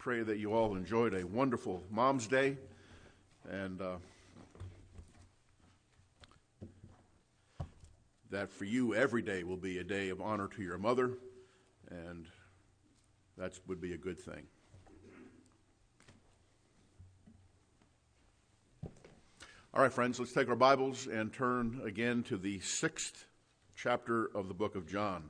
pray that you all enjoyed a wonderful Mom's Day, and that for you every day will be a day of honor to your mother, and that would be a good thing. All right, friends, let's take our Bibles and turn again to the 6th chapter of the book of John.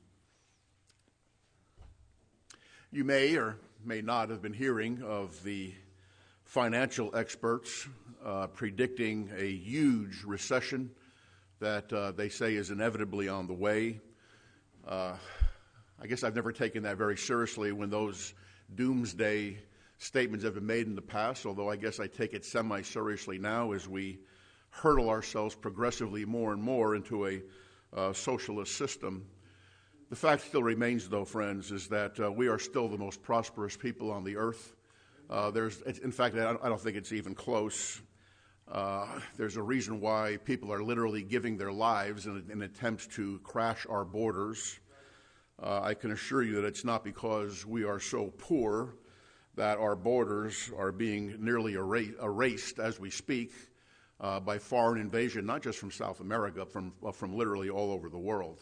You may or may not have been hearing of the financial experts predicting a huge recession that they say is inevitably on the way. I guess I've never taken that very seriously when those doomsday statements have been made in the past, although I guess I take it semi-seriously now as we hurtle ourselves progressively more and more into a socialist system. The fact still remains, though, friends, is that we are still the most prosperous people on the earth. In fact, I don't think it's even close. There's a reason why people are literally giving their lives in attempts to crash our borders. I can assure you that it's not because we are so poor that our borders are being nearly erased as we speak by foreign invasion, not just from South America, from literally all over the world.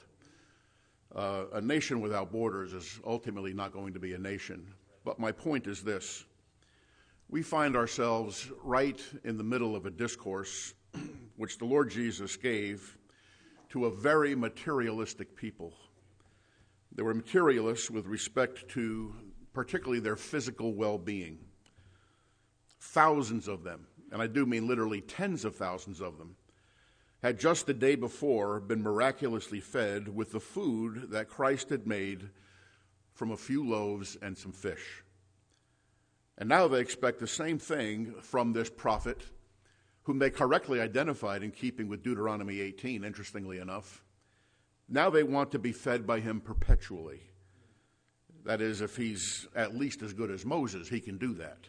A nation without borders is ultimately not going to be a nation. But my point is this. We find ourselves right in the middle of a discourse which the Lord Jesus gave to a very materialistic people. They were materialists with respect to particularly their physical well-being. Thousands of them, and I do mean literally tens of thousands of them, had just the day before been miraculously fed with the food that Christ had made from a few loaves and some fish. And now they expect the same thing from this prophet, whom they correctly identified in keeping with Deuteronomy 18, interestingly enough. Now they want to be fed by him perpetually. That is, if he's at least as good as Moses, he can do that.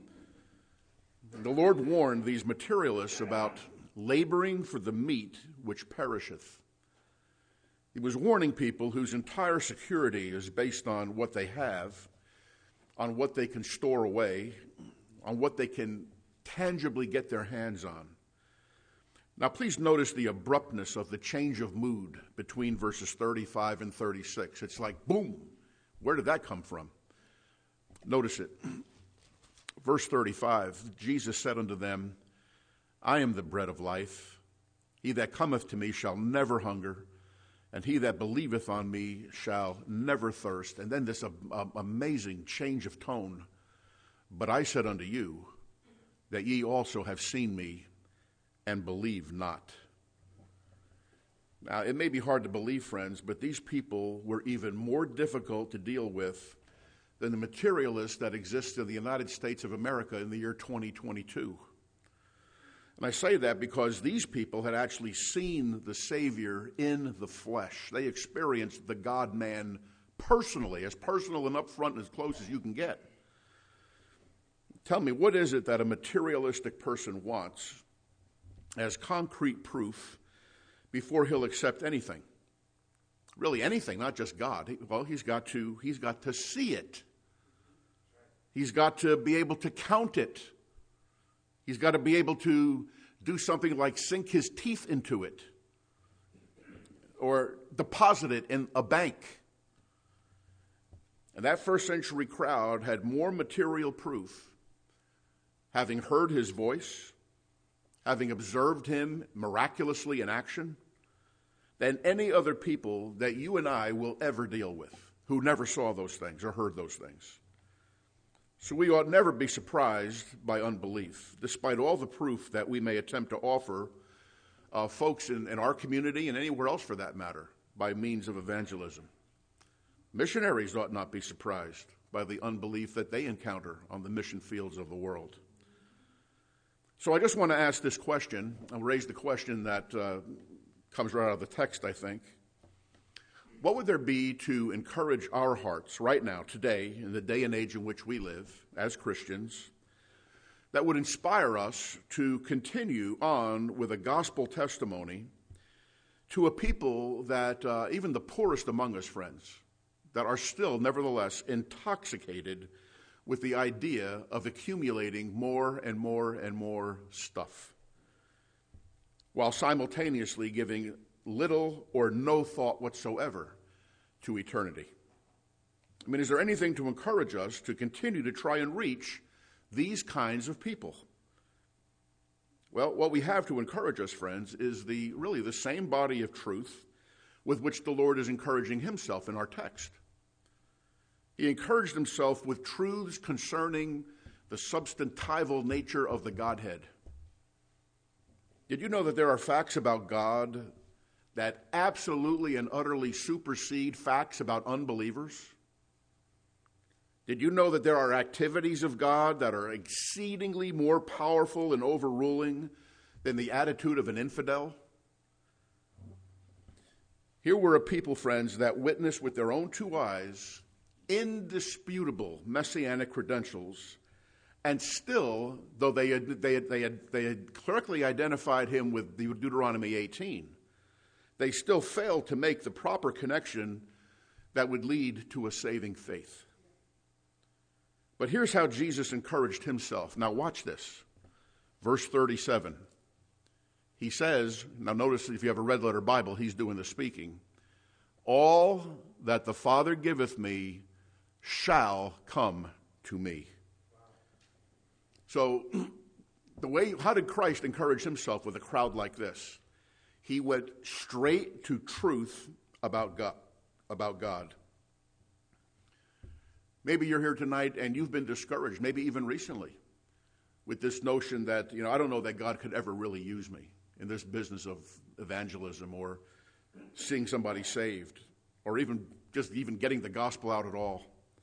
The Lord warned these materialists about laboring for the meat which perisheth. He was warning people whose entire security is based on what they have, on what they can store away, on what they can tangibly get their hands on. Now, please notice the abruptness of the change of mood between verses 35 and 36. It's like, boom, where did that come from? Notice it. Verse 35, Jesus said unto them, I am the bread of life. He that cometh to me shall never hunger, and he that believeth on me shall never thirst. And then this amazing change of tone. But I said unto you, that ye also have seen me, and believe not. Now, it may be hard to believe, friends, but these people were even more difficult to deal with than the materialists that exist in the United States of America in the year 2022. And I say that because these people had actually seen the Savior in the flesh. They experienced the God-man personally, as personal and upfront and as close as you can get. Tell me, what is it that a materialistic person wants as concrete proof before he'll accept anything? Really anything, not just God. He's got to see it. He's got to be able to count it. He's got to be able to do something like sink his teeth into it or deposit it in a bank. And that first century crowd had more material proof, having heard his voice, having observed him miraculously in action, than any other people that you and I will ever deal with who never saw those things or heard those things. So we ought never be surprised by unbelief, despite all the proof that we may attempt to offer folks in our community and anywhere else for that matter by means of evangelism. Missionaries ought not be surprised by the unbelief that they encounter on the mission fields of the world. So I just want to ask this question. I'll raise the question that comes right out of the text, I think. What would there be to encourage our hearts right now, today, in the day and age in which we live as Christians, that would inspire us to continue on with a gospel testimony to a people that, even the poorest among us, friends, that are still nevertheless intoxicated with the idea of accumulating more and more and more stuff, while simultaneously giving little or no thought whatsoever to eternity. I mean, is there anything to encourage us to continue to try and reach these kinds of people? Well, what we have to encourage us, friends, is really the same body of truth with which the Lord is encouraging himself in our text. He encouraged himself with truths concerning the substantival nature of the Godhead. Did you know that there are facts about God that absolutely and utterly supersede facts about unbelievers? Did you know that there are activities of God that are exceedingly more powerful and overruling than the attitude of an infidel? Here were a people, friends, that witnessed with their own two eyes indisputable messianic credentials, and still, though they had correctly identified him with Deuteronomy 18, they still failed to make the proper connection that would lead to a saving faith. But here's how Jesus encouraged himself. Now watch this. Verse 37. He says, now notice if you have a red letter Bible, he's doing the speaking. All that the Father giveth me shall come to me. So how did Christ encourage himself with a crowd like this? He went straight to truth about God. Maybe you're here tonight and you've been discouraged, maybe even recently, with this notion that, I don't know that God could ever really use me in this business of evangelism or seeing somebody saved or even getting the gospel out at all.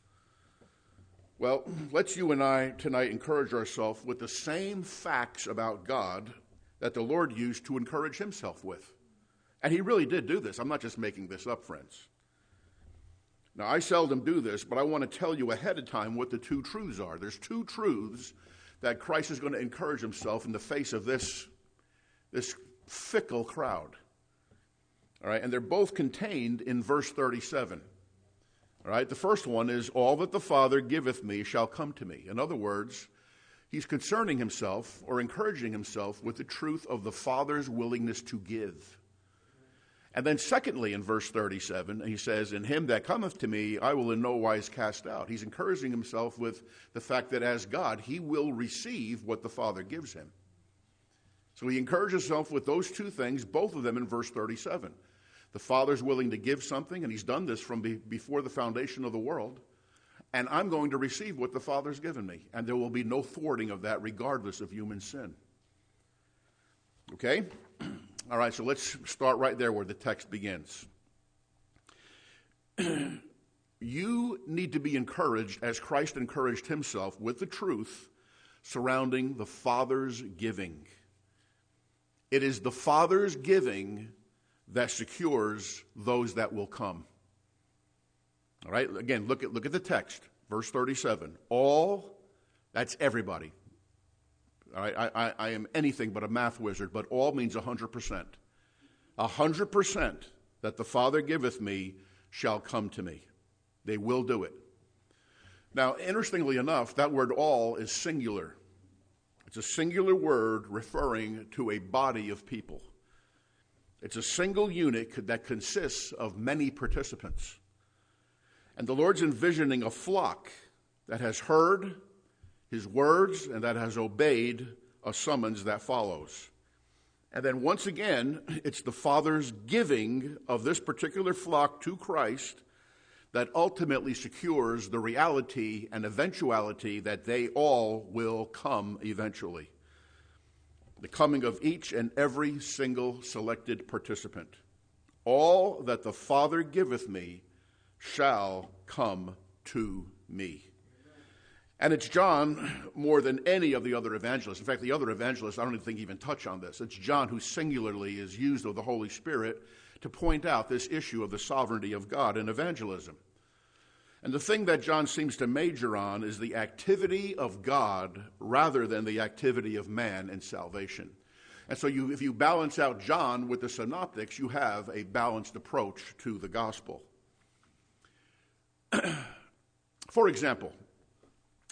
Well, let's you and I tonight encourage ourselves with the same facts about God that the Lord used to encourage himself with. And he really did do this. I'm not just making this up, friends. Now, I seldom do this, but I want to tell you ahead of time what the two truths are. There's two truths that Christ is going to encourage himself in the face of this fickle crowd. All right, and they're both contained in verse 37. All right, the first one is, all that the Father giveth me shall come to me. In other words, he's concerning himself or encouraging himself with the truth of the Father's willingness to give. And then secondly, in verse 37, he says, in him that cometh to me, I will in no wise cast out. He's encouraging himself with the fact that as God, he will receive what the Father gives him. So he encourages himself with those two things, both of them in verse 37. The Father's willing to give something, and he's done this from before the foundation of the world. And I'm going to receive what the Father's given me. And there will be no thwarting of that regardless of human sin. Okay? All right, so let's start right there where the text begins. You need to be encouraged as Christ encouraged himself with the truth surrounding the Father's giving. It is the Father's giving that secures those that will come. All right, again, look at the text, verse 37. All, that's everybody. All right, I am anything but a math wizard, but all means 100%. 100% that the Father giveth me shall come to me. They will do it. Now, interestingly enough, that word all is singular. It's a singular word referring to a body of people. It's a single unit that consists of many participants. And the Lord's envisioning a flock that has heard his words and that has obeyed a summons that follows. And then once again, it's the Father's giving of this particular flock to Christ that ultimately secures the reality and eventuality that they all will come eventually. The coming of each and every single selected participant. All that the Father giveth me shall come to me. And it's John more than any of the other evangelists. In fact, the other evangelists, I don't even think even touch on this. It's John who singularly is used of the Holy Spirit to point out this issue of the sovereignty of God in evangelism. And the thing that John seems to major on is the activity of God rather than the activity of man in salvation. And so if you balance out John with the synoptics, you have a balanced approach to the gospel. For example,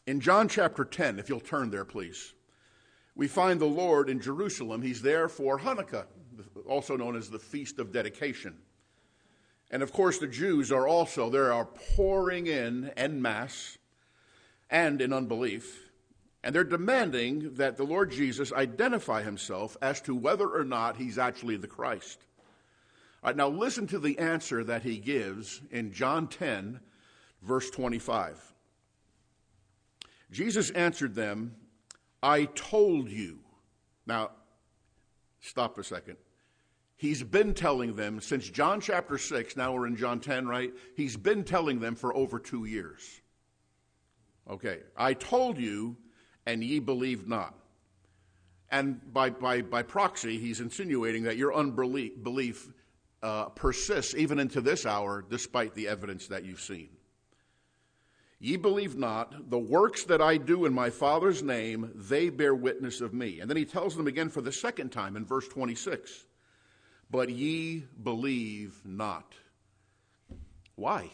In John chapter 10, if you'll turn there, please, we find the Lord in Jerusalem. He's there for Hanukkah, also known as the Feast of Dedication. And of course, the Jews are pouring in en masse and in unbelief. And they're demanding that the Lord Jesus identify himself as to whether or not he's actually the Christ. All right, now listen to the answer that he gives in John 10, verse 25. Jesus answered them, I told you. Now, stop a second. He's been telling them since John chapter 6, now we're in John 10, right? He's been telling them for over 2 years. Okay, I told you, and ye believed not. And by proxy, he's insinuating that your unbelief persists even into this hour, despite the evidence that you've seen. Ye believe not, the works that I do in my Father's name, they bear witness of me. And then he tells them again for the second time in verse 26, but ye believe not. Why?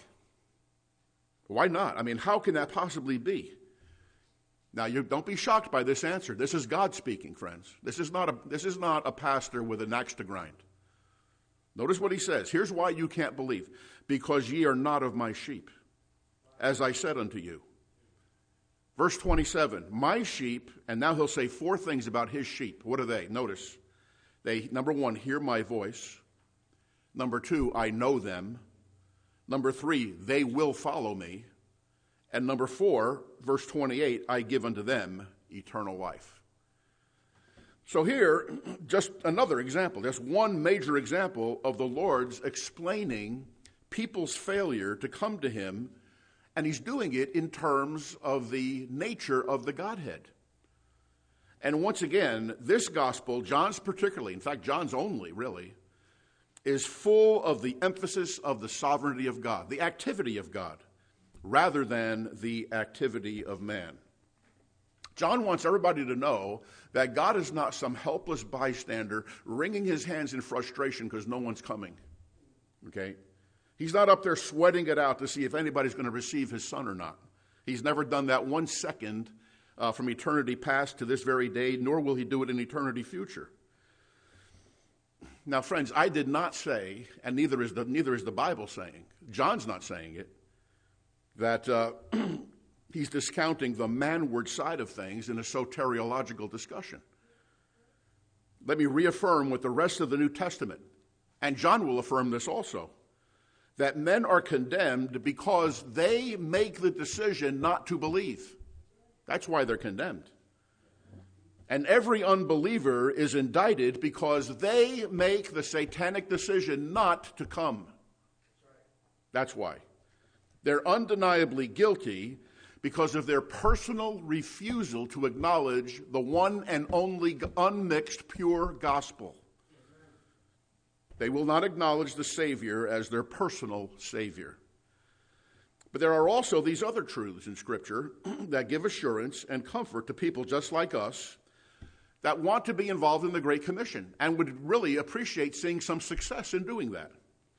Why not? I mean, how can that possibly be? Now, you don't be shocked by this answer. This is God speaking, friends. This is not a pastor with an axe to grind. Notice what he says. Here's why you can't believe. Because ye are not of my sheep, as I said unto you. Verse 27, my sheep, and now he'll say 4 things about his sheep. What are they? Notice. They, number 1, hear my voice. Number 2, I know them. Number 3, they will follow me. And number 4, verse 28, I give unto them eternal life. So here, just another example, just one major example of the Lord's explaining people's failure to come to him, and he's doing it in terms of the nature of the Godhead. And once again, this gospel, John's particularly, in fact, John's only, really, is full of the emphasis of the sovereignty of God, the activity of God, rather than the activity of man. John wants everybody to know that God is not some helpless bystander wringing his hands in frustration because no one's coming. Okay? He's not up there sweating it out to see if anybody's going to receive his son or not. He's never done that 1 second from eternity past to this very day, nor will he do it in eternity future. Now, friends, I did not say, and neither is the Bible saying, John's not saying it, that he's discounting the manward side of things in a soteriological discussion. Let me reaffirm what the rest of the New Testament, and John will affirm this also, that men are condemned because they make the decision not to believe. That's why they're condemned. And every unbeliever is indicted because they make the satanic decision not to come. That's why. They're undeniably guilty because of their personal refusal to acknowledge the one and only unmixed pure gospel. They will not acknowledge the Savior as their personal Savior. But there are also these other truths in Scripture that give assurance and comfort to people just like us that want to be involved in the Great Commission and would really appreciate seeing some success in doing that.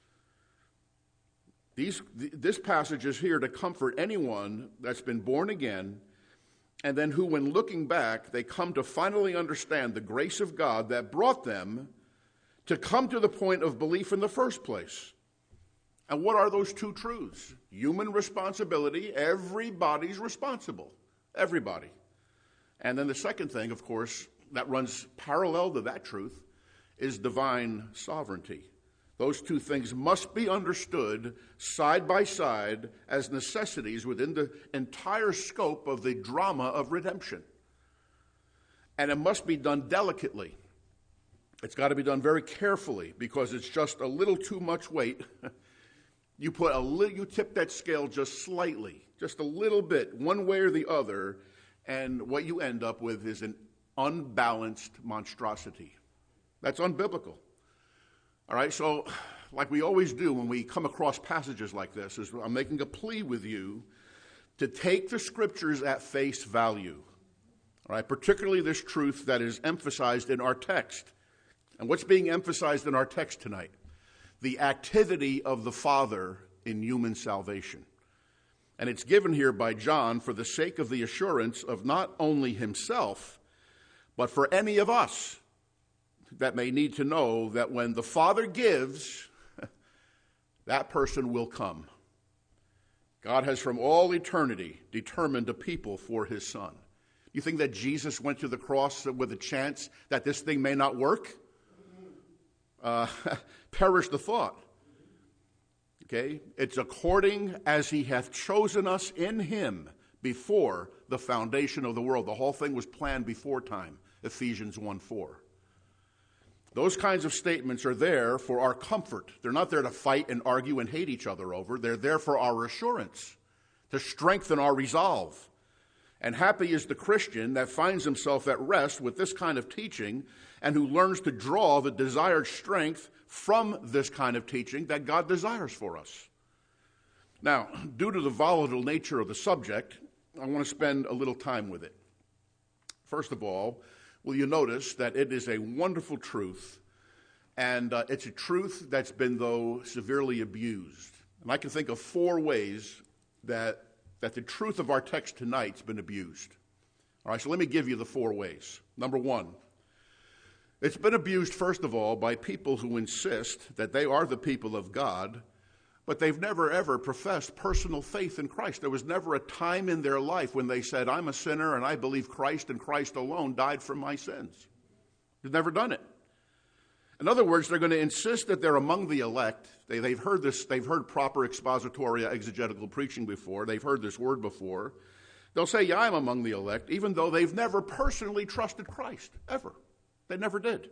This passage is here to comfort anyone that's been born again and then who, when looking back, they come to finally understand the grace of God that brought them to come to the point of belief in the first place. And what are those 2 truths? Human responsibility. Everybody's responsible. Everybody. And then the second thing, of course, that runs parallel to that truth is divine sovereignty. Those 2 things must be understood side by side as necessities within the entire scope of the drama of redemption. And it must be done delicately. It's got to be done very carefully because it's just a little too much weight. You tip that scale just slightly, just a little bit, one way or the other, and what you end up with is an unbalanced monstrosity. That's unbiblical. All right, so like we always do when we come across passages like this, is I'm making a plea with you to take the Scriptures at face value. All right, particularly this truth that is emphasized in our text. And what's being emphasized in our text tonight? The activity of the Father in human salvation. And it's given here by John for the sake of the assurance of not only himself, but for any of us that may need to know that when the Father gives, that person will come. God has from all eternity determined a people for his Son. You think that Jesus went to the cross with a chance that this thing may not work? Perish the thought. Okay? It's according as he hath chosen us in him before the foundation of the world. The whole thing was planned before time. Ephesians 1:4. Those kinds of statements are there for our comfort. They're not there to fight and argue and hate each other over. They're there for our assurance, to strengthen our resolve. And happy is the Christian that finds himself at rest with this kind of teaching and who learns to draw the desired strength from this kind of teaching that God desires for us. Now, due to the volatile nature of the subject, I want to spend a little time with it. First of all, will you notice that it is a wonderful truth, and it's a truth that's been, though, severely abused. And I can think of 4 ways that the truth of our text tonight's been abused. All right, so let me give you the 4 ways. Number 1, it's been abused, first of all, by people who insist that they are the people of God, but they've never, ever professed personal faith in Christ. There was never a time in their life when they said, I'm a sinner and I believe Christ and Christ alone died for my sins. They've never done it. In other words, they're going to insist that they're among the elect. They've heard this. They've heard proper expository exegetical preaching before. They've heard this word before. They'll say, yeah, I'm among the elect, even though they've never personally trusted Christ, ever. They never did.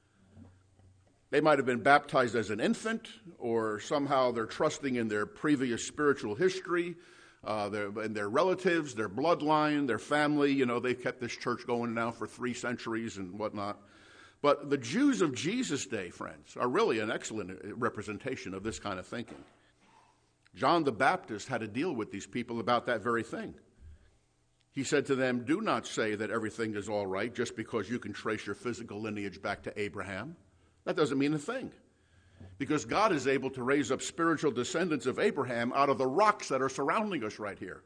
They might have been baptized as an infant, or somehow they're trusting in their previous spiritual history, and their relatives, their bloodline, their family. You know, they've kept this church going now for 3 centuries and whatnot. But the Jews of Jesus' day, friends, are really an excellent representation of this kind of thinking. John the Baptist had to deal with these people about that very thing. He said to them, do not say that everything is all right just because you can trace your physical lineage back to Abraham. That doesn't mean a thing. Because God is able to raise up spiritual descendants of Abraham out of the rocks that are surrounding us right here.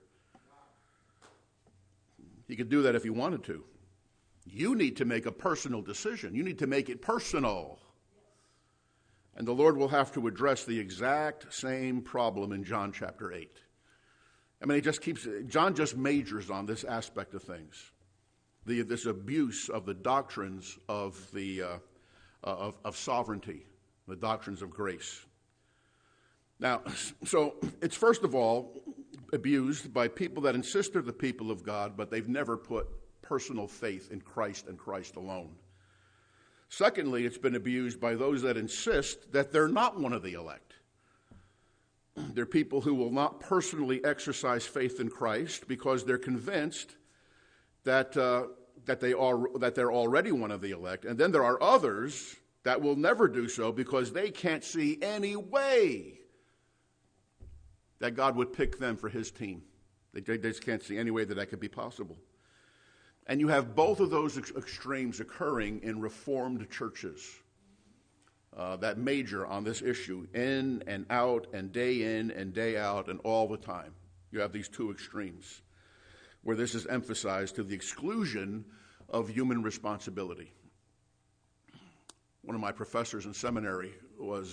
He could do that if he wanted to. You need to make a personal decision. You need to make it personal. And the Lord will have to address the exact same problem in John chapter 8. I mean, John just majors on this aspect of things. This abuse of the doctrines of sovereignty, the doctrines of grace. Now, so it's first of all abused by people that insist they're the people of God, but they've never put personal faith in Christ and Christ alone. Secondly, it's been abused by those that insist that they're not one of the elect. They're people who will not personally exercise faith in Christ because they're convinced that they're already one of the elect. And then there are others that will never do so because they can't see any way that God would pick them for his team. They just can't see any way that could be possible. And you have both of those extremes occurring in Reformed churches that major on this issue, in and out and day in and day out and all the time. You have these 2 extremes where this is emphasized to the exclusion of human responsibility. One of my professors in seminary was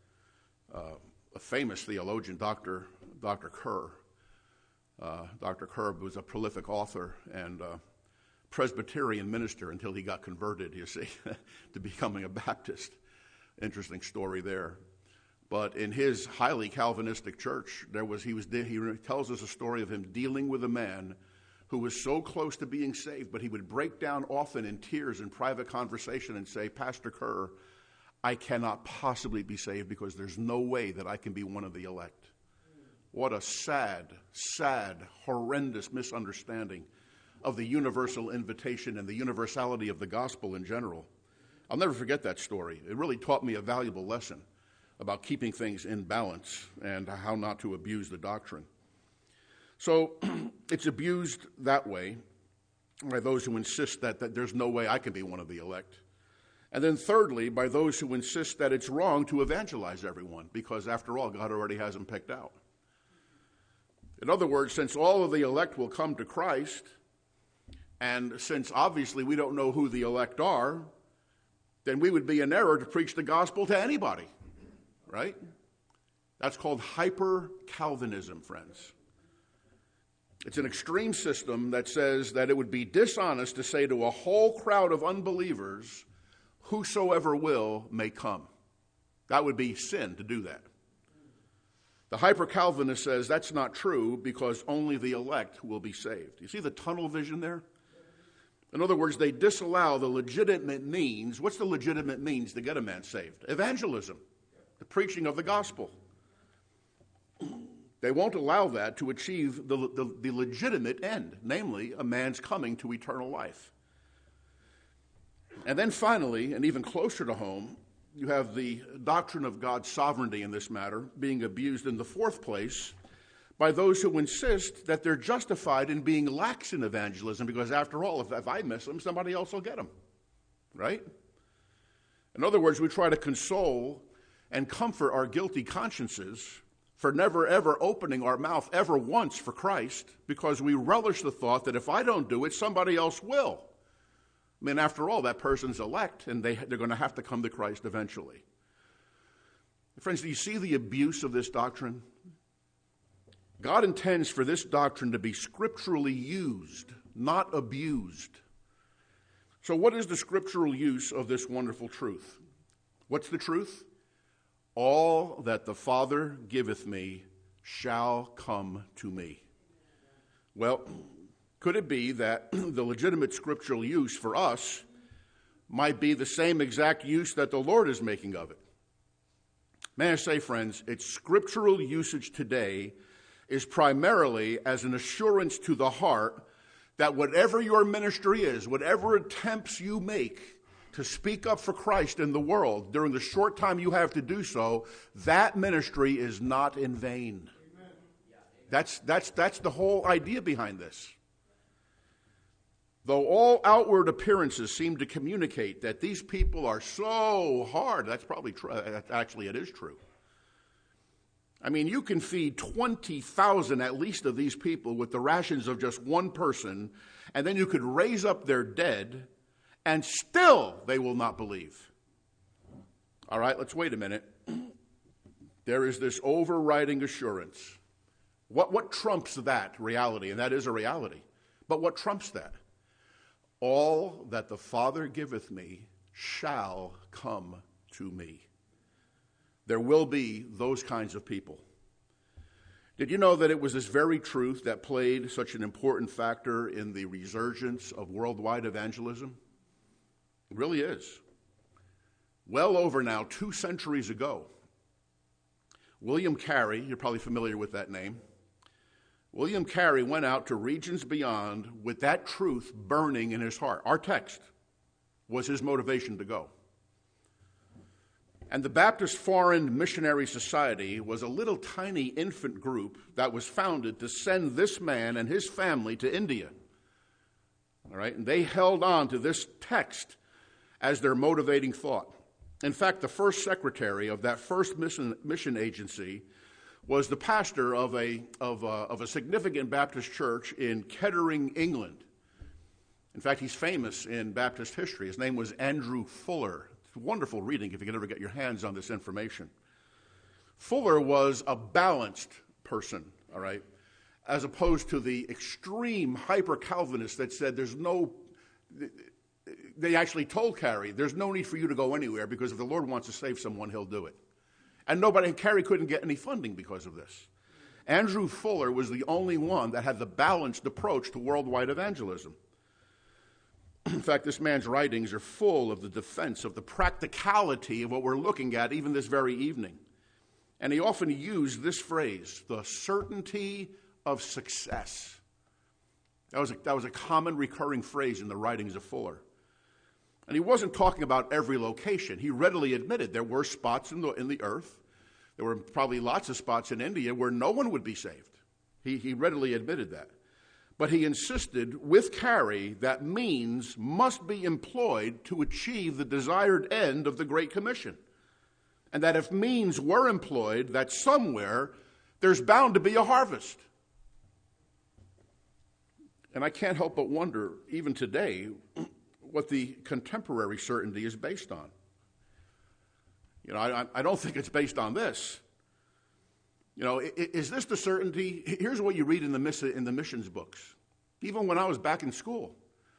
a famous theologian, Dr. Kerr. Dr. Kerr was a prolific author and Presbyterian minister until he got converted, you see, to becoming a Baptist. Interesting story there. But in his highly Calvinistic church, he tells us a story of him dealing with a man who was so close to being saved, but he would break down often in tears in private conversation and say, Pastor Kerr, I cannot possibly be saved because there's no way that I can be one of the elect. What a sad, horrendous misunderstanding of the universal invitation and the universality of the gospel in general. I'll never forget that story. It really taught me a valuable lesson about keeping things in balance and how not to abuse the doctrine. So it's abused that way by those who insist that there's no way I can be one of the elect. And then thirdly, by those who insist that it's wrong to evangelize everyone because, after all, God already has them picked out. In other words, since all of the elect will come to Christ, and since obviously we don't know who the elect are, then we would be in error to preach the gospel to anybody, right? That's called hyper-Calvinism, friends. It's an extreme system that says that it would be dishonest to say to a whole crowd of unbelievers, whosoever will may come. That would be sin to do that. The hyper-Calvinist says that's not true because only the elect will be saved. You see the tunnel vision there? In other words, they disallow the legitimate means. What's the legitimate means to get a man saved? Evangelism, the preaching of the gospel. They won't allow that to achieve the legitimate end, namely a man's coming to eternal life. And then finally, and even closer to home, you have the doctrine of God's sovereignty in this matter being abused in the fourth place by those who insist that they're justified in being lax in evangelism because, after all, if I miss them, somebody else will get them, right? In other words, we try to console and comfort our guilty consciences for never, ever opening our mouth ever once for Christ because we relish the thought that if I don't do it, somebody else will. I mean, after all, that person's elect, and they're going to have to come to Christ eventually. Friends, do you see the abuse of this doctrine? God intends for this doctrine to be scripturally used, not abused. So what is the scriptural use of this wonderful truth? What's the truth? All that the Father giveth me shall come to me. Well, could it be that the legitimate scriptural use for us might be the same exact use that the Lord is making of it? May I say, friends, its scriptural usage today is primarily as an assurance to the heart that whatever your ministry is, whatever attempts you make to speak up for Christ in the world during the short time you have to do so, that ministry is not in vain. That's the whole idea behind this. Though all outward appearances seem to communicate that these people are so hard, that's probably true. Actually, it is true. I mean, you can feed 20,000 at least of these people with the rations of just one person, and then you could raise up their dead, and still they will not believe. All right, let's wait a minute. There is this overriding assurance. What trumps that reality? And that is a reality. But what trumps that? All that the Father giveth me shall come to me. There will be those kinds of people. Did you know that it was this very truth that played such an important factor in the resurgence of worldwide evangelism? It really is. Well over now 2 centuries ago, William Carey, you're probably familiar with that name, William Carey went out to regions beyond with that truth burning in his heart. Our text was his motivation to go. And the Baptist Foreign Missionary Society was a little tiny infant group that was founded to send this man and his family to India. All right, and they held on to this text as their motivating thought. In fact, the first secretary of that first mission agency was the pastor of a significant Baptist church in Kettering, England. In fact, he's famous in Baptist history. His name was Andrew Fuller. It's wonderful reading if you can ever get your hands on this information. Fuller was a balanced person, all right, as opposed to the extreme hyper-Calvinists that said they actually told Carey, there's no need for you to go anywhere because if the Lord wants to save someone, he'll do it. And Carey couldn't get any funding because of this. Andrew Fuller was the only one that had the balanced approach to worldwide evangelism. In fact, this man's writings are full of the defense of the practicality of what we're looking at even this very evening. And he often used this phrase, the certainty of success. That was a common recurring phrase in the writings of Fuller. And he wasn't talking about every location. He readily admitted there were spots in the earth. There were probably lots of spots in India where no one would be saved. He readily admitted that. But he insisted with Carey that means must be employed to achieve the desired end of the Great Commission. And that if means were employed, that somewhere there's bound to be a harvest. And I can't help but wonder, even today, what the contemporary certainty is based on. You know, I don't think it's based on this. You know, is this the certainty? Here's what you read in the missions books, even when I was back in school.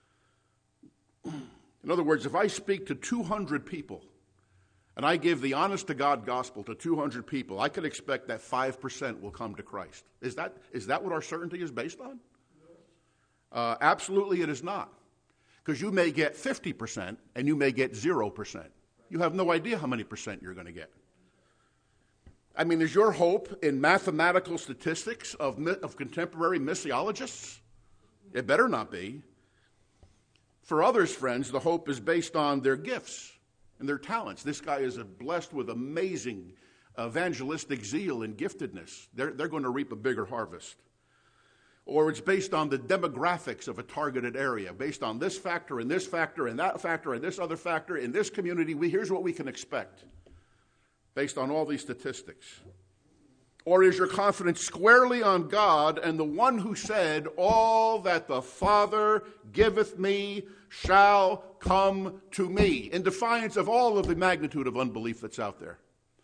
In other words, if I speak to 200 people and I give the honest-to-God gospel to 200 people, I could expect that 5% will come to Christ. Is that what our certainty is based on? Absolutely it is not. Because you may get 50% and you may get 0%. You have no idea how many percent you're going to get. I mean, is your hope in mathematical statistics of contemporary missiologists? It better not be. For others, friends, the hope is based on their gifts and their talents. This guy is blessed with amazing evangelistic zeal and giftedness. They're going to reap a bigger harvest. Or it's based on the demographics of a targeted area, based on this factor and this factor and that factor and this other factor. In this community, here's what we can expect based on all these statistics. Or is your confidence squarely on God and the one who said, all that the Father giveth me shall come to me, in defiance of all of the magnitude of unbelief that's out there?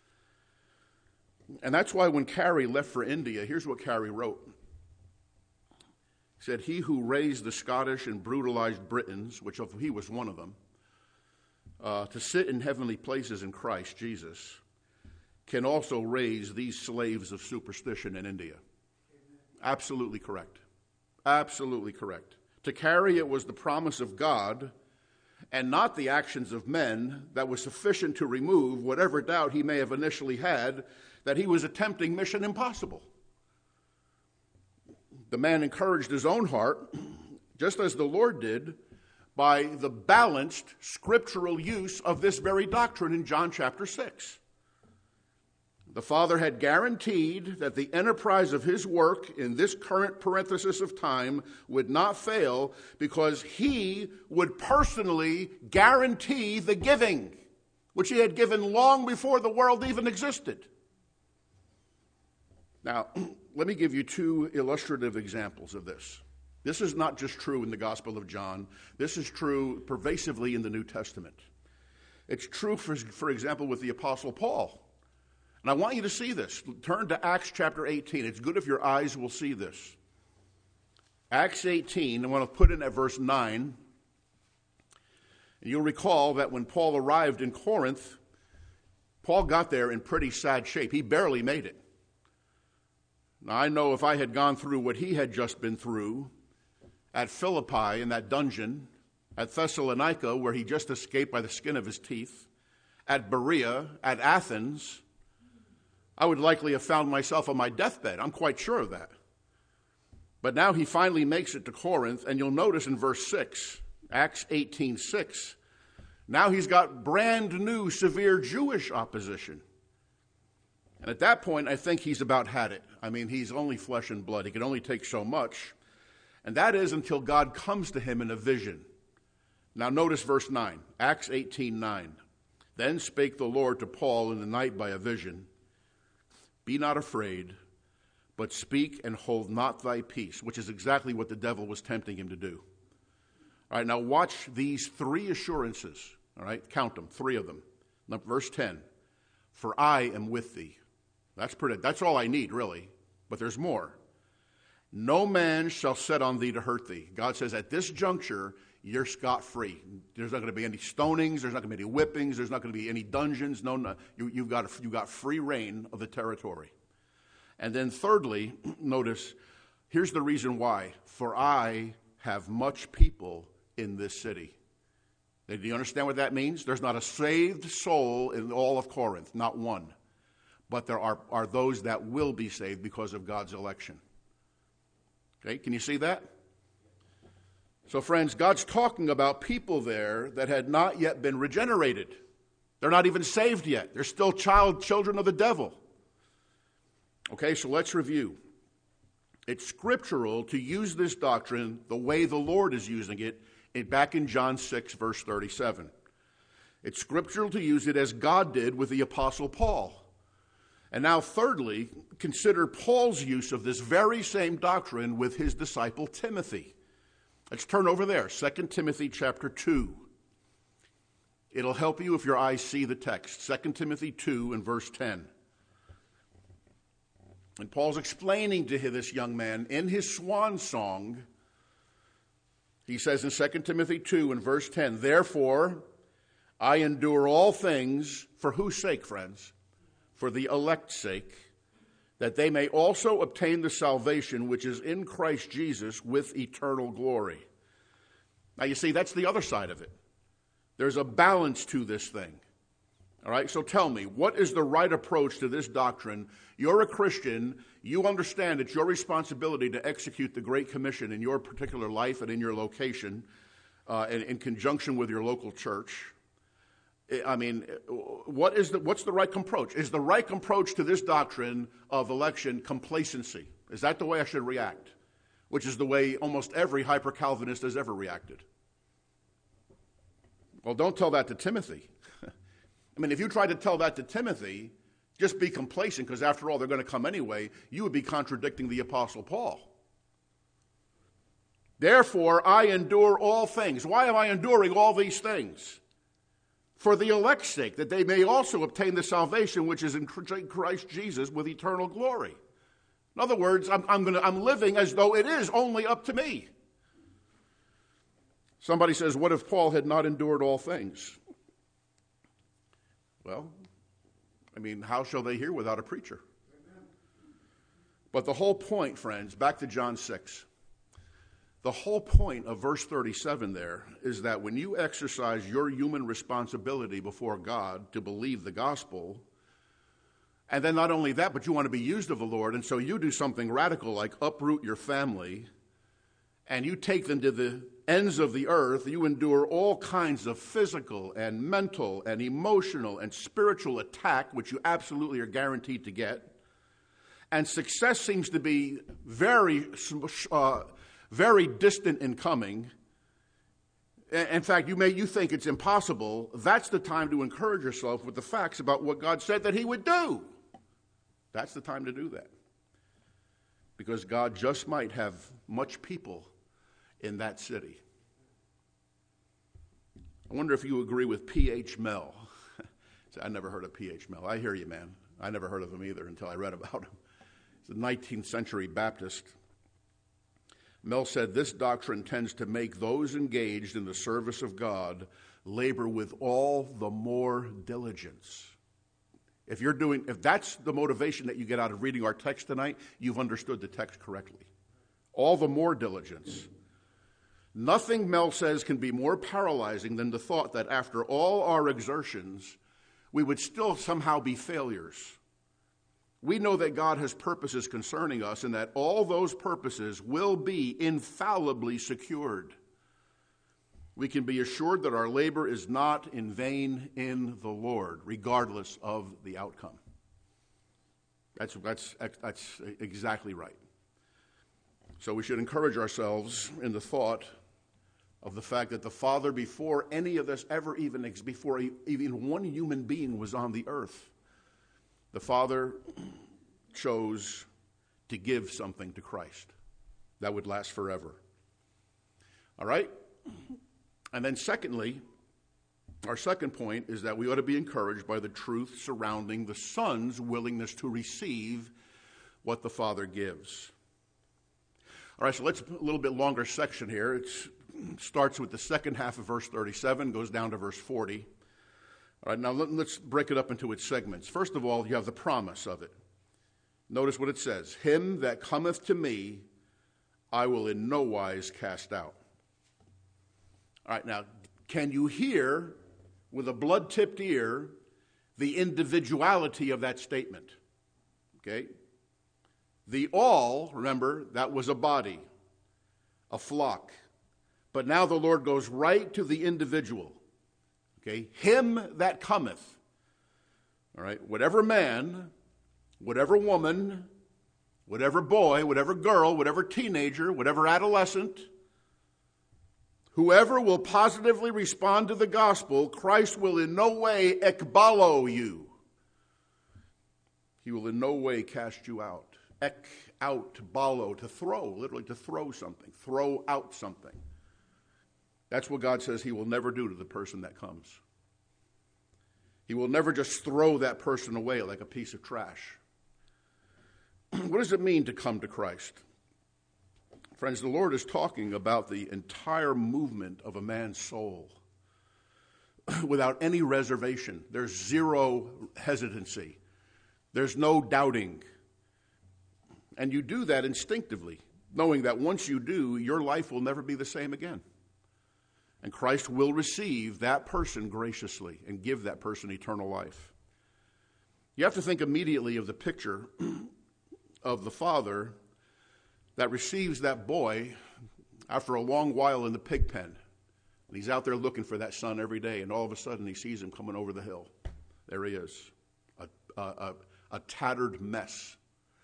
And that's why when Carey left for India, here's what Carey wrote. He said, he who raised the Scottish and brutalized Britons, which he was one of them, to sit in heavenly places in Christ Jesus, can also raise these slaves of superstition in India. Absolutely correct. Absolutely correct. To Carey, it was the promise of God and not the actions of men that was sufficient to remove whatever doubt he may have initially had that he was attempting mission impossible. The man encouraged his own heart, just as the Lord did, by the balanced scriptural use of this very doctrine in John chapter 6. The Father had guaranteed that the enterprise of his work in this current parenthesis of time would not fail because he would personally guarantee the giving, which he had given long before the world even existed. Now, let me give you two illustrative examples of this. This is not just true in the Gospel of John. This is true pervasively in the New Testament. It's true, for example, with the Apostle Paul. And I want you to see this. Turn to Acts chapter 18. It's good if your eyes will see this. Acts 18, I want to put in at verse 9. And you'll recall that when Paul arrived in Corinth, Paul got there in pretty sad shape. He barely made it. Now, I know if I had gone through what he had just been through at Philippi in that dungeon, at Thessalonica, where he just escaped by the skin of his teeth, at Berea, at Athens, I would likely have found myself on my deathbed. I'm quite sure of that. But now he finally makes it to Corinth, and you'll notice in verse 6, Acts 18:6, now he's got brand new severe Jewish opposition. And at that point, I think he's about had it. I mean, he's only flesh and blood. He can only take so much. And that is until God comes to him in a vision. Now notice verse 9, Acts 18:9. Then spake the Lord to Paul in the night by a vision, be not afraid, but speak and hold not thy peace, which is exactly what the devil was tempting him to do. All right, now watch these three assurances. All right, count them, three of them. Now, verse 10, for I am with thee. That's all I need, really, but there's more. No man shall set on thee to hurt thee. God says at this juncture, you're scot-free. There's not going to be any stonings. There's not going to be any whippings. There's not going to be any dungeons. No. You've got free reign of the territory. And then thirdly, notice, here's the reason why. For I have much people in this city. Do you understand what that means? There's not a saved soul in all of Corinth, not one. But there are those that will be saved because of God's election. Okay, can you see that? So friends, God's talking about people there that had not yet been regenerated. They're not even saved yet. They're still children of the devil. Okay, so let's review. It's scriptural to use this doctrine the way the Lord is using it back in John 6, verse 37. It's scriptural to use it as God did with the Apostle Paul. And now thirdly, consider Paul's use of this very same doctrine with his disciple Timothy. Let's turn over there, 2 Timothy chapter 2. It'll help you if your eyes see the text. 2 Timothy 2 and verse 10. And Paul's explaining to this young man in his swan song. He says in 2 Timothy 2 and verse 10, "Therefore I endure all things," for whose sake, friends? For the elect's sake, "that they may also obtain the salvation which is in Christ Jesus with eternal glory." Now you see, that's the other side of it. There's a balance to this thing. All right, so tell me, what is the right approach to this doctrine? You're a Christian. You understand it's your responsibility to execute the Great Commission in your particular life and in your location, in conjunction with your local church. I mean, what's the right approach? Is the right approach to this doctrine of election complacency? Is that the way I should react? Which is the way almost every hyper-Calvinist has ever reacted. Well, don't tell that to Timothy. I mean, if you tried to tell that to Timothy, just be complacent, because after all, they're going to come anyway, you would be contradicting the Apostle Paul. "Therefore, I endure all things." Why am I enduring all these things? "For the elect's sake, that they may also obtain the salvation which is in Christ Jesus with eternal glory." In other words, I'm living as though it is only up to me. Somebody says, what if Paul had not endured all things? Well, I mean, how shall they hear without a preacher? Amen. But the whole point, friends, back to John 6, the whole point of verse 37 there is that when you exercise your human responsibility before God to believe the gospel, and then not only that, but you want to be used of the Lord, and so you do something radical like uproot your family, and you take them to the ends of the earth, you endure all kinds of physical and mental and emotional and spiritual attack, which you absolutely are guaranteed to get. And success seems to be very distant in coming. In fact, you think it's impossible. That's the time to encourage yourself with the facts about what God said that he would do. That's the time to do that. Because God just might have much people in that city. I wonder if you agree with P.H. Mell. I never heard of P.H. Mell. I hear you, man. I never heard of him either until I read about him. He's a 19th century Baptist. Mell said, "This doctrine tends to make those engaged in the service of God labor with all the more diligence." If that's the motivation that you get out of reading our text tonight, you've understood the text correctly. All the more diligence. Nothing, Mell says, can be more paralyzing than the thought that after all our exertions, we would still somehow be failures. We know that God has purposes concerning us and that all those purposes will be infallibly secured. We can be assured that our labor is not in vain in the Lord, regardless of the outcome. That's exactly right. So we should encourage ourselves in the thought of the fact that the Father, before any of this before even one human being was on the earth, the Father chose to give something to Christ that would last forever. All right? And then secondly, our second point is that we ought to be encouraged by the truth surrounding the Son's willingness to receive what the Father gives. All right, so let's a little bit longer section here. It starts with the second half of verse 37, goes down to verse 40. All right, now let's break it up into its segments. First of all, you have the promise of it. Notice what it says. "Him that cometh to me, I will in no wise cast out." All right, now, can you hear with a blood-tipped ear the individuality of that statement? Okay? The all, remember, that was a body, a flock. But now the Lord goes right to the individual. Okay? Him that cometh. All right? Whatever man, whatever woman, whatever boy, whatever girl, whatever teenager, whatever adolescent, whoever will positively respond to the gospel, Christ will in no way ekbalo you. He will in no way cast you out. Ek, out, balo, to throw, literally to throw something, throw out something. That's what God says he will never do to the person that comes. He will never just throw that person away like a piece of trash. What does it mean to come to Christ? Friends, the Lord is talking about the entire movement of a man's soul without any reservation. There's zero hesitancy. There's no doubting. And you do that instinctively, knowing that once you do, your life will never be the same again. And Christ will receive that person graciously and give that person eternal life. You have to think immediately of the picture of the father that receives that boy after a long while in the pig pen. And he's out there looking for that son every day, and all of a sudden he sees him coming over the hill. There he is, a tattered mess.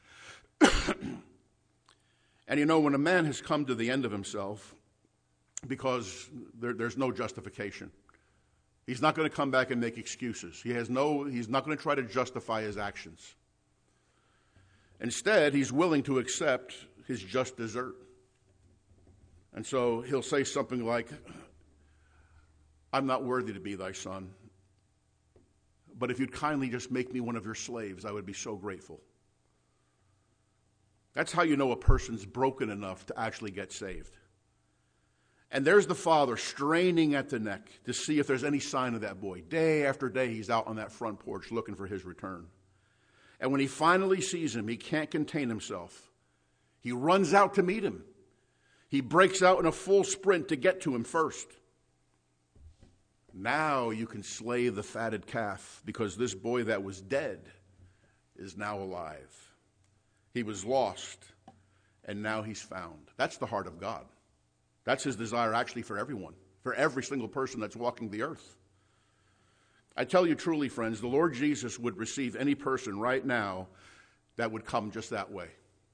And you know, when a man has come to the end of himself, because there's no justification, he's not going to come back and make excuses. He's not going to try to justify his actions. Instead, he's willing to accept his just desert. And so he'll say something like, I'm not worthy to be thy son, but if you'd kindly just make me one of your slaves, I would be so grateful. That's how you know a person's broken enough to actually get saved. And there's the father straining at the neck to see if there's any sign of that boy. Day after day, he's out on that front porch looking for his return. And when he finally sees him, he can't contain himself. He runs out to meet him. He breaks out in a full sprint to get to him first. Now you can slay the fatted calf, because this boy that was dead is now alive. He was lost, and now he's found. That's the heart of God. That's his desire actually for everyone, for every single person that's walking the earth. I tell you truly, friends, the Lord Jesus would receive any person right now that would come just that way.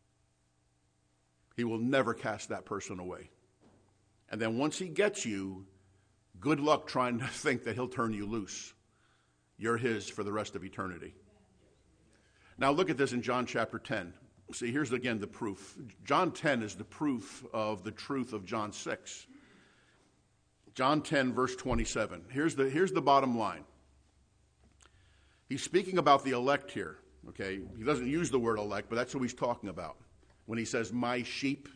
He will never cast that person away. And then once he gets you, good luck trying to think that he'll turn you loose. You're his for the rest of eternity. Now look at this in John chapter 10. See, here's again the proof. John 10 is the proof of the truth of John 6. John 10, verse 27. Here's the bottom line. He's speaking about the elect here. Okay, he doesn't use the word elect, but that's what he's talking about when he says my sheep.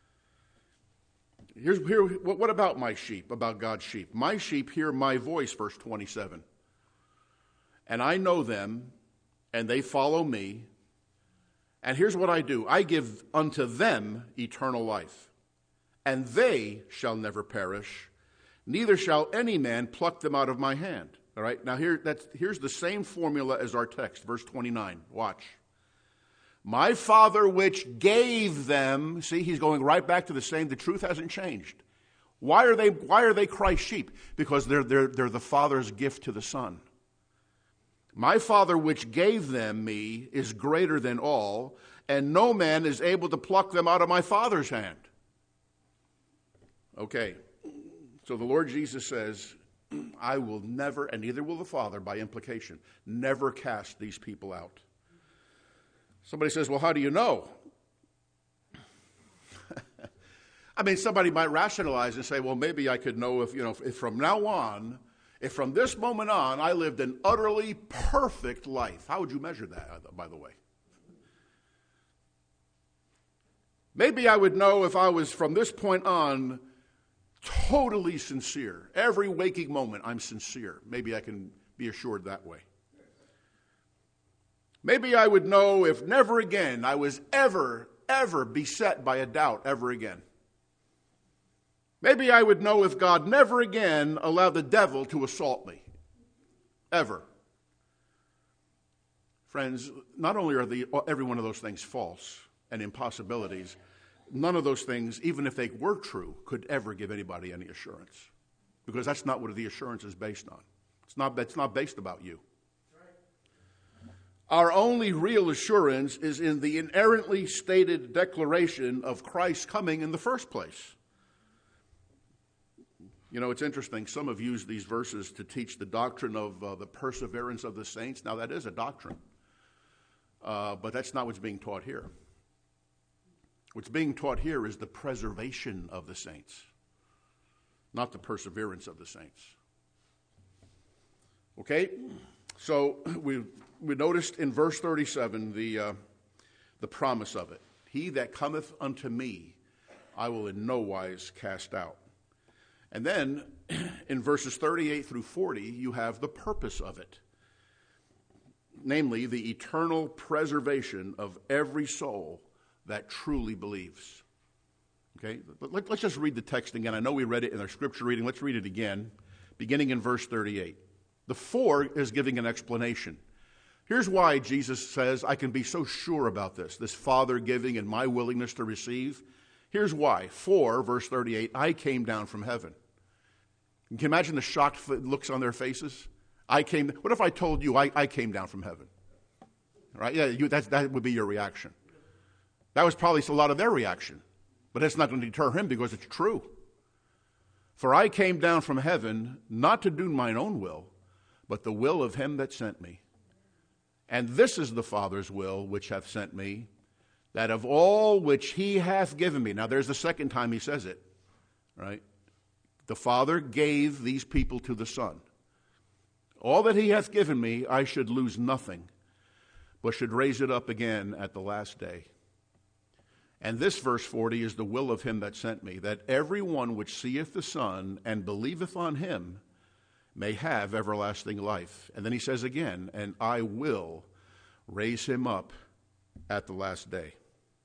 What about my sheep, about God's sheep? My sheep hear my voice, verse 27. And I know them, and they follow me. And here's what I do. I give unto them eternal life, and they shall never perish, neither shall any man pluck them out of my hand. All right, now here's the same formula as our text, verse 29. Watch. My Father which gave them, see, he's going right back to the same, the truth hasn't changed. Why are they Christ's sheep? Because they're the Father's gift to the Son. My Father which gave them me is greater than all, and no man is able to pluck them out of my Father's hand. Okay, so the Lord Jesus says, I will never, and neither will the Father, by implication, never cast these people out. Somebody says, well, how do you know? I mean, somebody might rationalize and say, well, maybe I could know if from now on, if from this moment on, I lived an utterly perfect life. How would you measure that, by the way? Maybe I would know if I was, from this point on, totally sincere. Every waking moment, I'm sincere. Maybe I can be assured that way. Maybe I would know if never again I was ever beset by a doubt ever again. Maybe I would know if God never again allowed the devil to assault me. Ever. Friends, not only are every one of those things false and impossibilities, none of those things, even if they were true, could ever give anybody any assurance. Because that's not what the assurance is based on. It's not based about you. Our only real assurance is in the inerrantly stated declaration of Christ's coming in the first place. You know, it's interesting. Some have used these verses to teach the doctrine of the perseverance of the saints. Now, that is a doctrine, but that's not what's being taught here. What's being taught here is the preservation of the saints. not the perseverance of the saints. Okay, so we noticed in verse 37 the promise of it. He that cometh unto me, I will in no wise cast out. And then in verses 38 through 40, you have the purpose of it. Namely, the eternal preservation of every soul that truly believes. Okay, let's just read the text again. I know we read it in our scripture reading. Let's read it again, beginning in verse 38. The for is giving an explanation. Here's why Jesus says, I can be so sure about this Father giving and my willingness to receive. Here's why. For, verse 38, I came down from heaven. Can you imagine the shocked looks on their faces? What if I told you I came down from heaven? Right? Yeah, that would be your reaction. That was probably a lot of their reaction. But that's not going to deter him because it's true. For I came down from heaven not to do mine own will, but the will of him that sent me. And this is the Father's will which hath sent me, that of all which he hath given me. Now there's the second time he says it, right? The Father gave these people to the Son. All that he hath given me, I should lose nothing, but should raise it up again at the last day. And this, verse 40, is the will of him that sent me, that every one which seeth the Son and believeth on him may have everlasting life. And then he says again, and I will raise him up at the last day.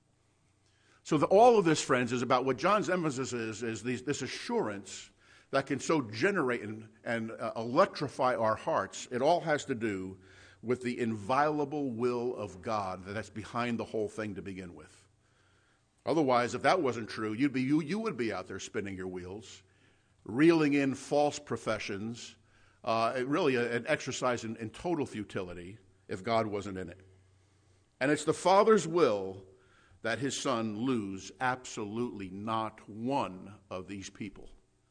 So all of this, friends, is about what John's emphasis is this assurance that can so generate and electrify our hearts. It all has to do with the inviolable will of God that's behind the whole thing to begin with. Otherwise, if that wasn't true, you would be out there spinning your wheels, reeling in false professions, really an exercise in total futility if God wasn't in it. And it's the Father's will that his Son lose absolutely not one of these people.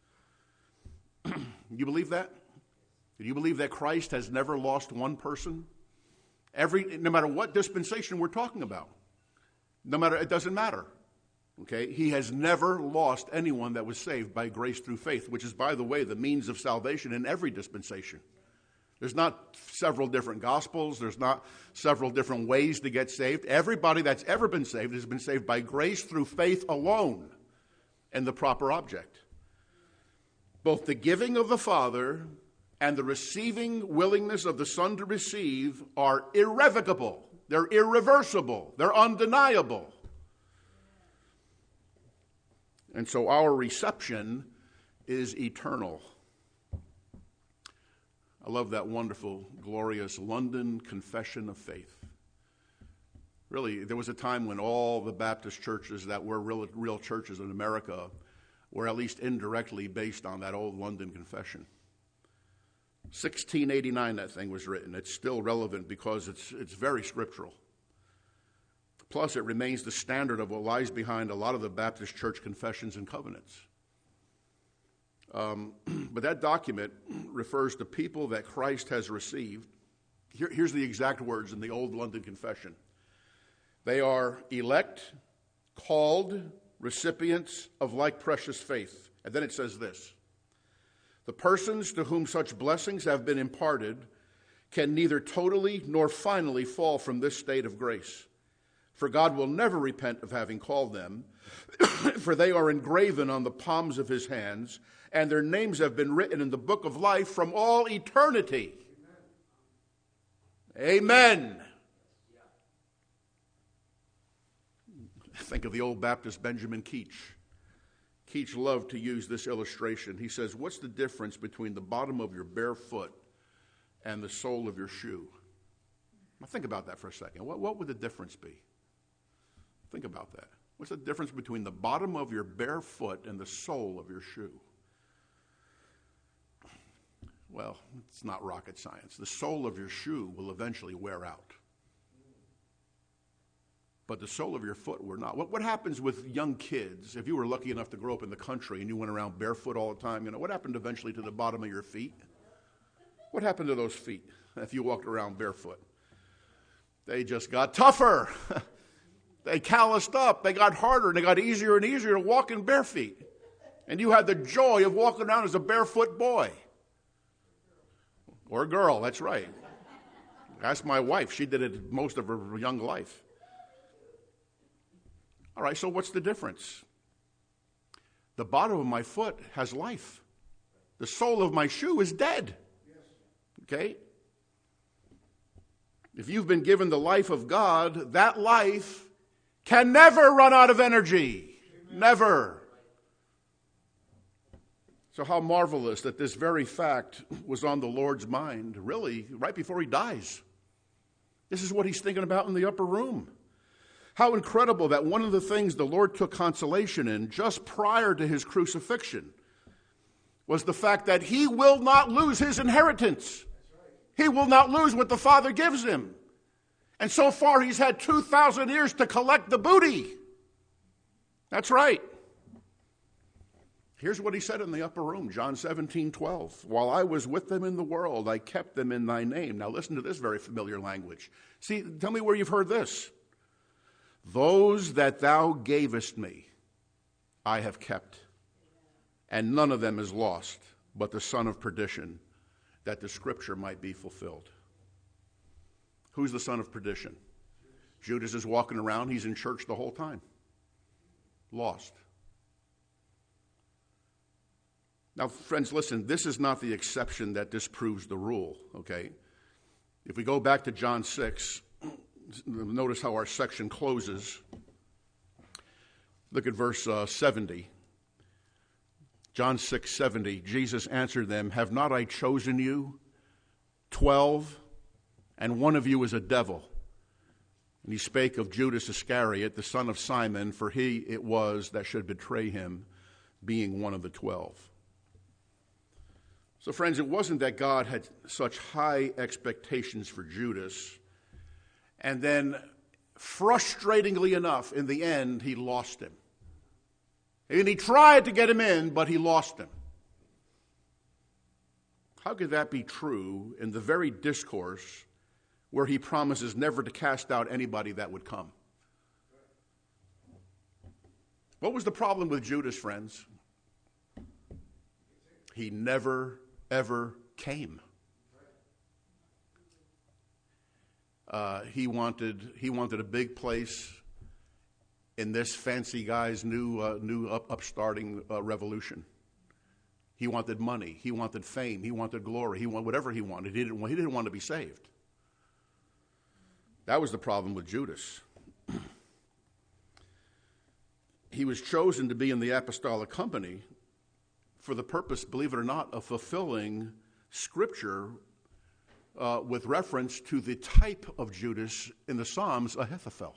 You believe that? Do you believe that Christ has never lost one person? No matter what dispensation we're talking about. It doesn't matter. Okay, he has never lost anyone that was saved by grace through faith, which is, by the way, the means of salvation in every dispensation. There's not several different gospels. There's not several different ways to get saved. Everybody that's ever been saved has been saved by grace through faith alone and the proper object. Both the giving of the Father and the receiving willingness of the Son to receive are irrevocable. They're irreversible. They're undeniable. And so our reception is eternal. I love that wonderful, glorious London Confession of Faith. Really, there was a time when all the Baptist churches that were real churches in America were at least indirectly based on that old London Confession. 1689 that thing was written. It's still relevant because it's very scriptural. Plus, it remains the standard of what lies behind a lot of the Baptist church confessions and covenants. But that document refers to people that Christ has received. Here's the exact words in the old London Confession. They are elect, called, recipients of like precious faith. And then it says this. The persons to whom such blessings have been imparted can neither totally nor finally fall from this state of grace. For God will never repent of having called them, for they are engraven on the palms of his hands, and their names have been written in the book of life from all eternity. Amen. Think of the old Baptist Benjamin Keach. Keach loved to use this illustration. He says, what's the difference between the bottom of your bare foot and the sole of your shoe? Now think about that for a second. What would the difference be? Think about that. What's the difference between the bottom of your bare foot and the sole of your shoe? Well, it's not rocket science. The sole of your shoe will eventually wear out. But the sole of your foot will not. What happens with young kids, if you were lucky enough to grow up in the country and you went around barefoot all the time, what happened eventually to the bottom of your feet? What happened to those feet if you walked around barefoot? They just got tougher. They calloused up. They got harder, and they got easier and easier to walk in bare feet. And you had the joy of walking around as a barefoot boy. Or a girl, that's right. Ask my wife. She did it most of her young life. All right, so what's the difference? The bottom of my foot has life. The sole of my shoe is dead. Okay? If you've been given the life of God, that life can never run out of energy. Never. So how marvelous that this very fact was on the Lord's mind, really, right before he dies. This is what he's thinking about in the upper room. How incredible that one of the things the Lord took consolation in just prior to his crucifixion was the fact that he will not lose his inheritance. He will not lose what the Father gives him. And so far he's had 2,000 years to collect the booty. That's right. Here's what he said in the upper room, John 17:12. While I was with them in the world, I kept them in thy name. Now listen to this very familiar language. See, tell me where you've heard this. Those that thou gavest me, I have kept. And none of them is lost, but the son of perdition, that the scripture might be fulfilled. Who's the son of perdition? Judas is walking around. He's in church the whole time. Lost. Now, friends, listen, this is not the exception that disproves the rule, okay? If we go back to John 6, notice how our section closes. Look at verse 70. John 6:70, Jesus answered them, have not I chosen you, 12, and one of you is a devil? And he spake of Judas Iscariot, the son of Simon, for he it was that should betray him, being one of the 12. So friends, it wasn't that God had such high expectations for Judas, and then frustratingly enough, in the end, he lost him. And he tried to get him in, but he lost him. How could that be true in the very discourse where he promises never to cast out anybody that would come? What was the problem with Judas, friends? He never, ever came. He wanted a big place in this fancy guy's new upstarting revolution. He wanted money. He wanted fame. He wanted glory. He wanted whatever he wanted. He didn't want to be saved. That was the problem with Judas. He was chosen to be in the apostolic company for the purpose, believe it or not, of fulfilling Scripture with reference to the type of Judas in the Psalms, Ahithophel,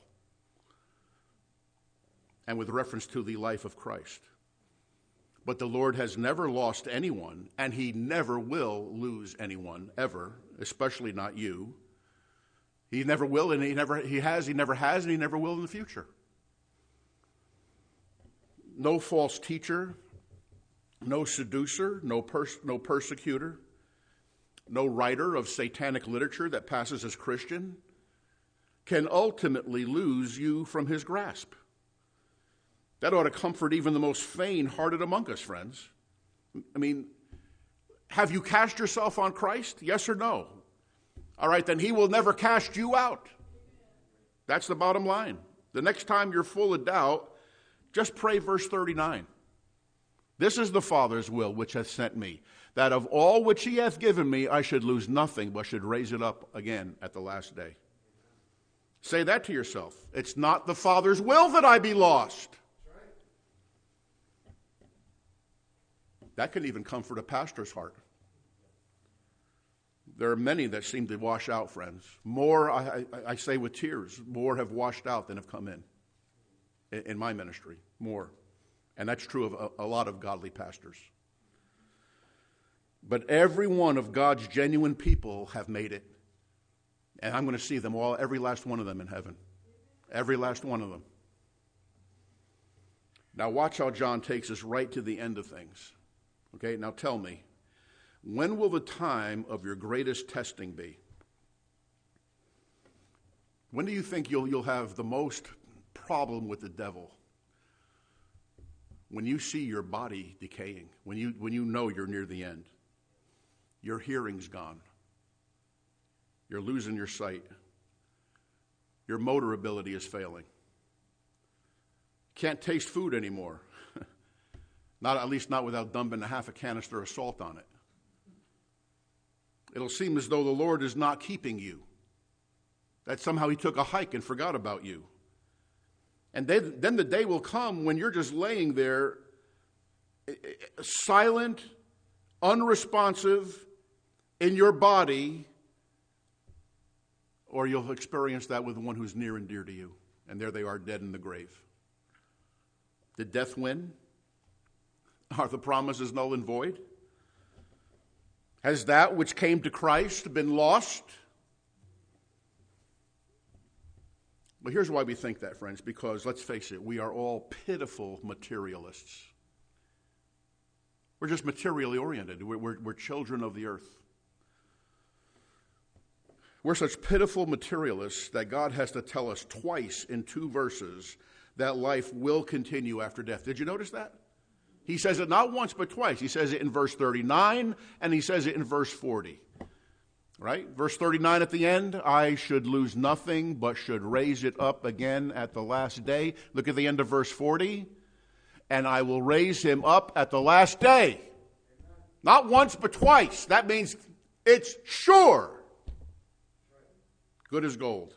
and with reference to the life of Christ. But the Lord has never lost anyone, and he never will lose anyone, ever, especially not you. He never will, and he never has, and he never will in the future. No false teacher, no seducer, no persecutor, no writer of satanic literature that passes as Christian can ultimately lose you from his grasp. That ought to comfort even the most faint-hearted among us, friends. I mean, have you cast yourself on Christ? Yes or no? All right, then he will never cast you out. That's the bottom line. The next time you're full of doubt, just pray verse 39. This is the Father's will which hath sent me, that of all which he hath given me I should lose nothing, but should raise it up again at the last day. Say that to yourself. It's not the Father's will that I be lost. That can even comfort a pastor's heart. There are many that seem to wash out, friends. More, I say with tears, more have washed out than have come in my ministry, more. And that's true of a lot of godly pastors. But every one of God's genuine people have made it. And I'm going to see them all, every last one of them in heaven. Every last one of them. Now watch how John takes us right to the end of things. Okay, now tell me, when will the time of your greatest testing be? When do you think you'll have the most problem with the devil? when you see your body decaying, when you know you're near the end, your hearing's gone, you're losing your sight, your motor ability is failing, can't taste food anymore, at least not without dumping a half a canister of salt on it. It'll seem as though the Lord is not keeping you, that somehow he took a hike and forgot about you. And then the day will come when you're just laying there, silent, unresponsive in your body, or you'll experience that with one who's near and dear to you. And there they are, dead in the grave. Did death win? Are the promises null and void? Has that which came to Christ been lost? But here's why we think that, friends, because let's face it, we are all pitiful materialists. We're just materially oriented. We're children of the earth. We're such pitiful materialists that God has to tell us twice in 2 verses that life will continue after death. Did you notice that? He says it not once but twice. He says it in verse 39 and he says it in verse 40. Right? Verse 39 at the end, I should lose nothing but should raise it up again at the last day. Look at the end of verse 40. And I will raise him up at the last day. Not once but twice. That means it's sure. Good as gold.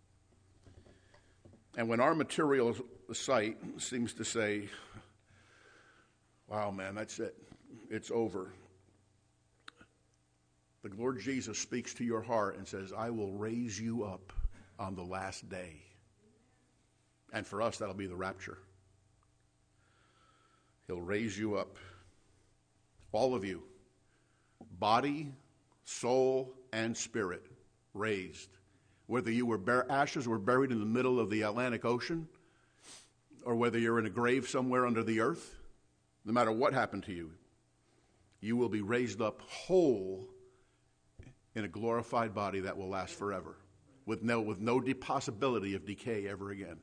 And when our material sight seems to say, wow, man, that's it. It's over. The Lord Jesus speaks to your heart and says, I will raise you up on the last day. And for us, that'll be the rapture. He'll raise you up. All of you. Body, soul, and spirit raised. Whether you were ashes were buried in the middle of the Atlantic Ocean, or whether you're in a grave somewhere under the earth, no matter what happened to you, you will be raised up whole in a glorified body that will last forever, with no possibility of decay ever again.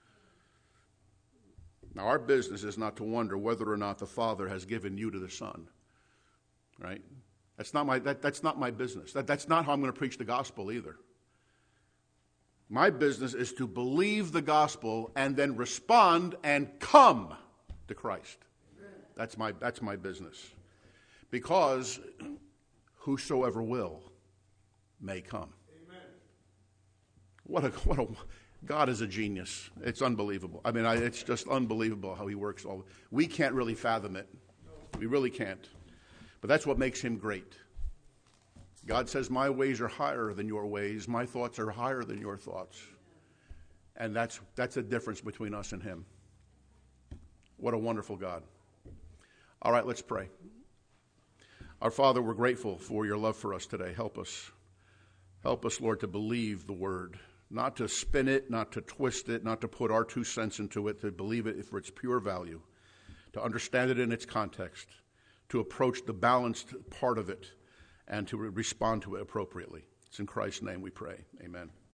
Now, our business is not to wonder whether or not the Father has given you to the Son, right? That's not my business. That's not how I'm going to preach the gospel either. My business is to believe the gospel and then respond and come to Christ. That's my business. Because whosoever will may come. Amen. God is a genius. It's unbelievable. I mean, it's just unbelievable how he works. We can't really fathom it. We really can't. But that's what makes him great. God says, my ways are higher than your ways. My thoughts are higher than your thoughts. And that's the difference between us and him. What a wonderful God. All right, let's pray. Our Father, we're grateful for your love for us today. Help us. Help us, Lord, to believe the word. Not to spin it, not to twist it, not to put our 2 cents into it, to believe it for its pure value, to understand it in its context, to approach the balanced part of it, and to respond to it appropriately. It's in Christ's name we pray. Amen.